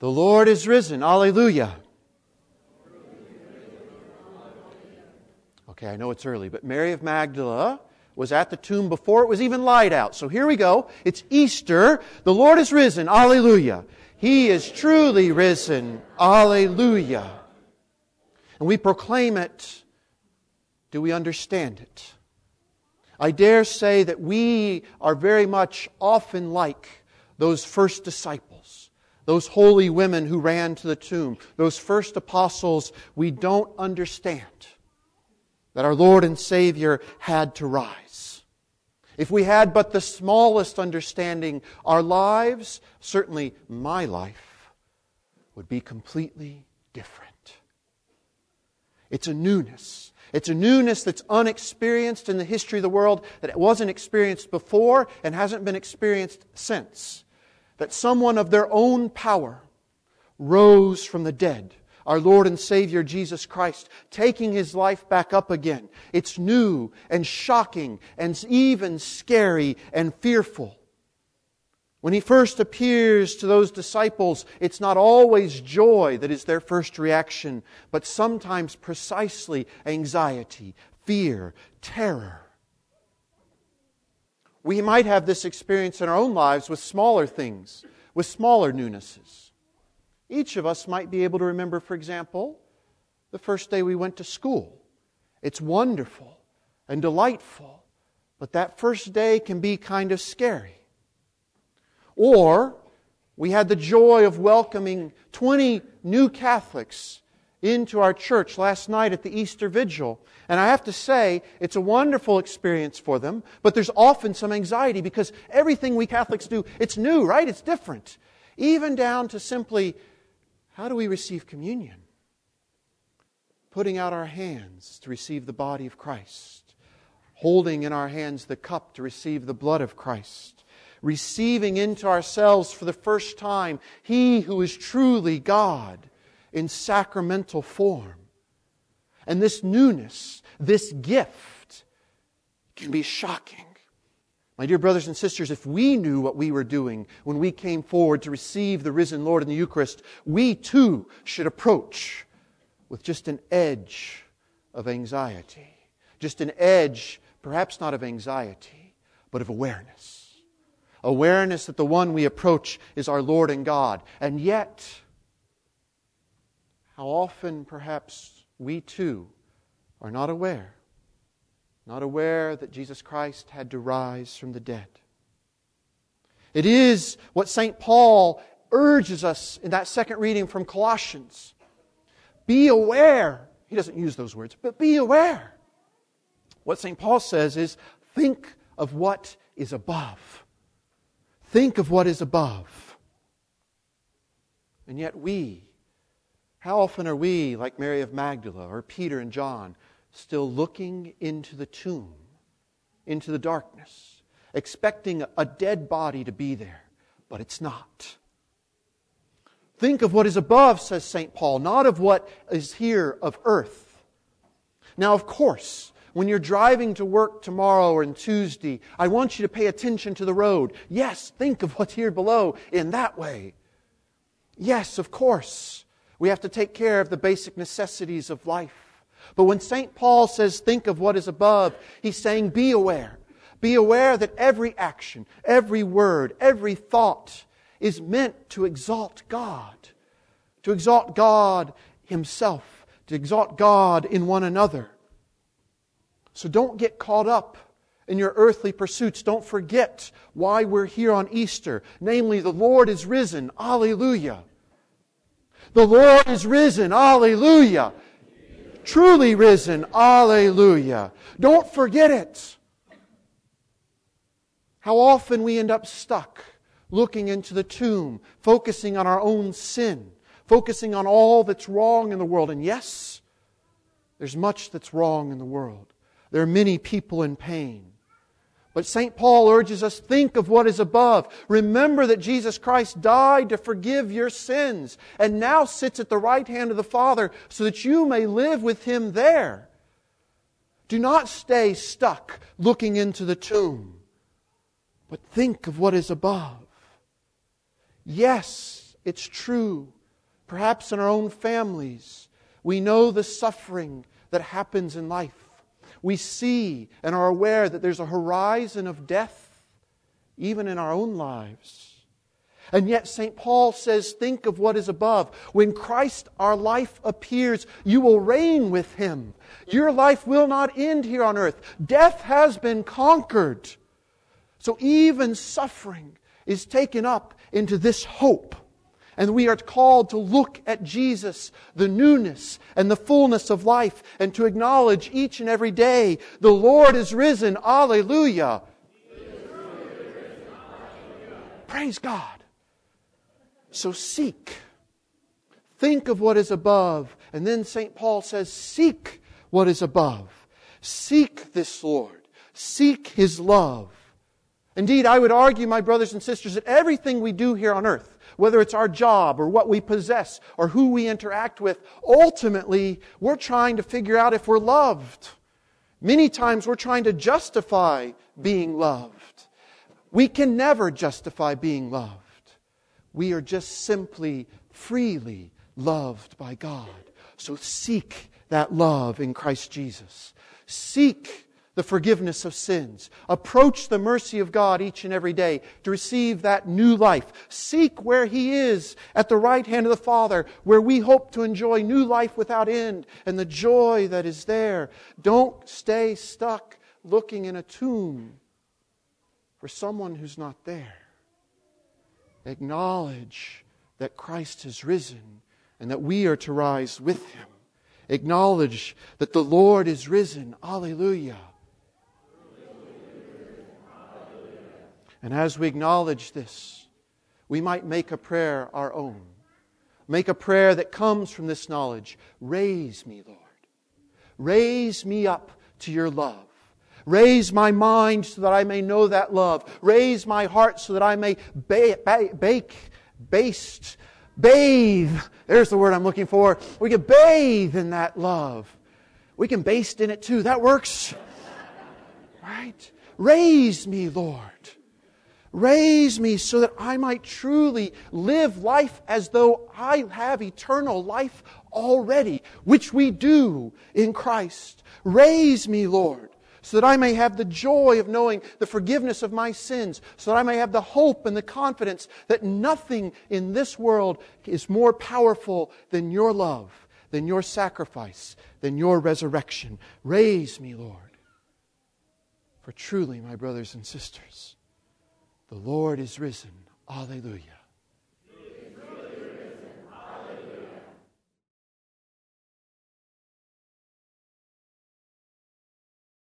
The Lord is risen. Alleluia. Okay, I know it's early, but Mary of Magdala was at the tomb before it was even light out. So here we go. It's Easter. The Lord is risen. Alleluia. He is truly risen. Alleluia. And we proclaim it. Do we understand it? I dare say that we are very much often like those first disciples, those holy women who ran to the tomb, those first apostles. We don't understand that our Lord and Savior had to rise. If we had but the smallest understanding, our lives, certainly my life, would be completely different. It's a newness. It's a newness that's unexperienced in the history of the world, that it wasn't experienced before and hasn't been experienced since. That someone of their own power rose from the dead, our Lord and Savior Jesus Christ, taking His life back up again. It's new and shocking and even scary and fearful. When He first appears to those disciples, it's not always joy that is their first reaction, but sometimes precisely anxiety, fear, terror. We might have this experience in our own lives with smaller things, with smaller newnesses. Each of us might be able to remember, for example, the first day we went to school. It's wonderful and delightful, but that first day can be kind of scary. Or we had the joy of welcoming 20 new Catholics into our church last night at the Easter Vigil. And I have to say, it's a wonderful experience for them, but there's often some anxiety because everything we Catholics do, it's new, right? It's different. Even down to simply, how do we receive communion? Putting out our hands to receive the body of Christ. Holding in our hands the cup to receive the blood of Christ. Receiving into ourselves for the first time He who is truly God in sacramental form. And this newness, this gift, can be shocking. My dear brothers and sisters, if we knew what we were doing when we came forward to receive the risen Lord in the Eucharist, we too should approach with just an edge of anxiety. Just an edge, perhaps not of anxiety, but of awareness. Awareness that the one we approach is our Lord and God. And yet, how often perhaps we too are not aware that Jesus Christ had to rise from the dead. It is what St. Paul urges us in that second reading from Colossians. Be aware. He doesn't use those words, but be aware. What St. Paul says is, think of what is above. Think of what is above. And yet how often are we, like Mary of Magdala or Peter and John, still looking into the tomb, into the darkness, expecting a dead body to be there, but it's not. Think of what is above, says St. Paul, not of what is here of earth. Now, of course, when you're driving to work tomorrow or on Tuesday, I want you to pay attention to the road. Yes, think of what's here below in that way. Yes, of course, we have to take care of the basic necessities of life. But when St. Paul says, think of what is above, he's saying, be aware. Be aware that every action, every word, every thought is meant to exalt God. To exalt God Himself. To exalt God in one another. So don't get caught up in your earthly pursuits. Don't forget why we're here on Easter. Namely, the Lord is risen. Alleluia. The Lord is risen. Alleluia. Truly risen. Alleluia. Don't forget it. How often we end up stuck looking into the tomb, focusing on our own sin, focusing on all that's wrong in the world. And yes, there's much that's wrong in the world. There are many people in pain. But St. Paul urges us, think of what is above. Remember that Jesus Christ died to forgive your sins and now sits at the right hand of the Father so that you may live with Him there. Do not stay stuck looking into the tomb, but think of what is above. Yes, it's true. Perhaps in our own families, we know the suffering that happens in life. We see and are aware that there's a horizon of death, even in our own lives. And yet St. Paul says, think of what is above. When Christ our life appears, you will reign with Him. Your life will not end here on earth. Death has been conquered. So even suffering is taken up into this hope. And we are called to look at Jesus, the newness and the fullness of life, and to acknowledge each and every day, the Lord is risen. Alleluia. Praise God. So seek. Think of what is above. And then St. Paul says, seek what is above. Seek this Lord. Seek His love. Indeed, I would argue, my brothers and sisters, that everything we do here on earth, whether it's our job or what we possess or who we interact with, ultimately, we're trying to figure out if we're loved. Many times we're trying to justify being loved. We can never justify being loved. We are just simply, freely loved by God. So seek that love in Christ Jesus. Seek the forgiveness of sins. Approach the mercy of God each and every day to receive that new life. Seek where He is at the right hand of the Father, where we hope to enjoy new life without end and the joy that is there. Don't stay stuck looking in a tomb for someone who's not there. Acknowledge that Christ has risen and that we are to rise with Him. Acknowledge that the Lord is risen. Alleluia. And as we acknowledge this, we might make a prayer our own. Make a prayer that comes from this knowledge. Raise me, Lord. Raise me up to Your love. Raise my mind so that I may know that love. Raise my heart so that I may bathe. There's the word I'm looking for. We can bathe in that love. We can baste in it too. That works. Right? Raise me, Lord. Raise me so that I might truly live life as though I have eternal life already, which we do in Christ. Raise me, Lord, so that I may have the joy of knowing the forgiveness of my sins, so that I may have the hope and the confidence that nothing in this world is more powerful than Your love, than Your sacrifice, than Your resurrection. Raise me, Lord. For truly, my brothers and sisters, the Lord is risen. Alleluia.